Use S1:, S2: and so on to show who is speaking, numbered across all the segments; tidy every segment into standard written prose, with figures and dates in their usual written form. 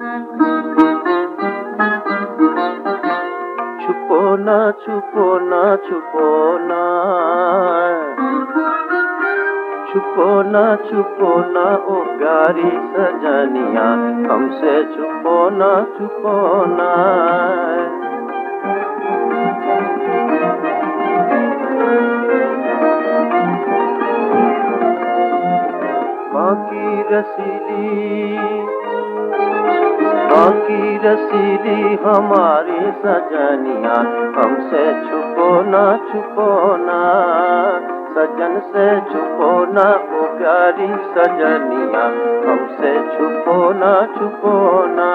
S1: छुपो ना छुपो ना छुपो ना, छुपो ना छुपो ना ओ प्यारी सजनिया, हमसे छुपो ना छुपो ना। बाकी रसीली हमारी सजनिया, हमसे छुपो ना छुपो ना, सजन से छुपो ना ओ प्यारी सजनिया, हमसे छुपो ना छुपो ना।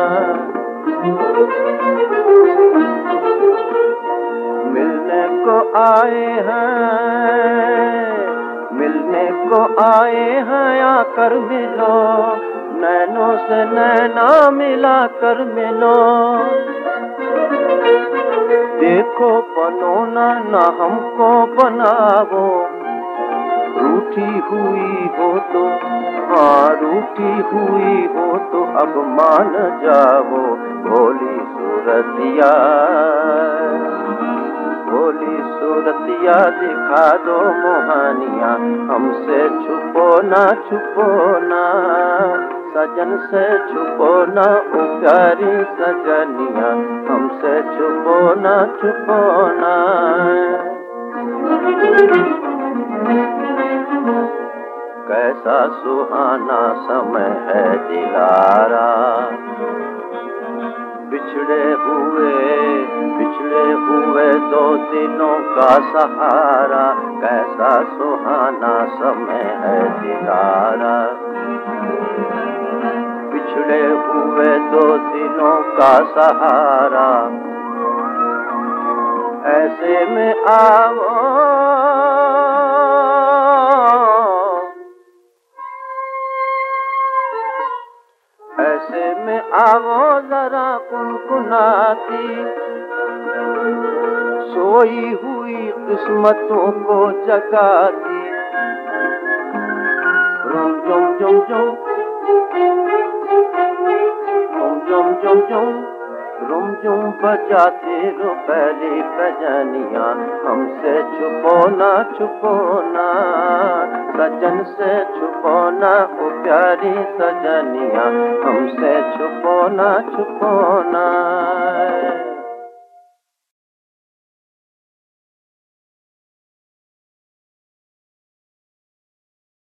S1: मिलने को आए हैं, मिलने को आए हैं, आकर मिलो, नैनों से नैना मिला कर मिलो। देखो बनो ना हमको बनावो, रूठी हुई हो तो, हाँ रूठी हुई हो तो अब मान जाओ। भोली सूरतिया, भोली सूरतिया दिखा दो मोहनिया, हमसे छुपो ना छुपो ना, सजन से छुपो ना ओ प्यारी सजनिया, हमसे छुपो ना छुपो ना। कैसा सुहाना समय है दिलारा, बिछड़े हुए दो दिलों का सहारा, कैसा सुहाना समय है दिलारा, बिछड़े हुए दो दिलों का सहारा। ऐसे में आओ, ऐसे में आओ जरा कुनकुनाती, सोई हुई किस्मतों को जगाती। रुम जुम जुम जुम, रुम जुम जुम जुम, रुम जुम बजाते रो पहली बजनिया, हमसे छुपो ना छुपो ना, सजन से छुपो ना ओ प्यारी सजनिया, हमसे छुपो ना छुपो ना।